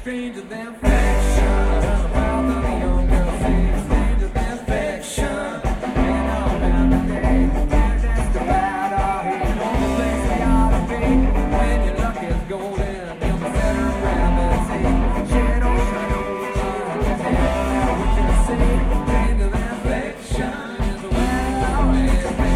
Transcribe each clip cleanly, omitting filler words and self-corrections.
stranger than fiction. The mouth of a young girl sings stranger than fiction. And all about the day, and that's the bad art. No place we ought to be when your luck is golden. You'll be better grab and see shadow, shadow, what you say, stranger than fiction is the way I always be.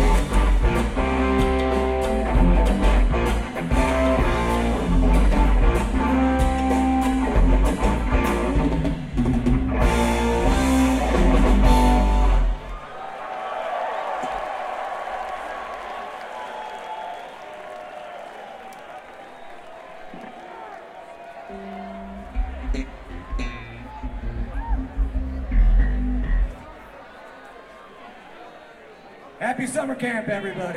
Happy summer camp, everybody.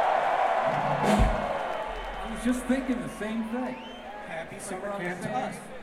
I was just thinking the same thing. Happy summer We're on the camp to same- us.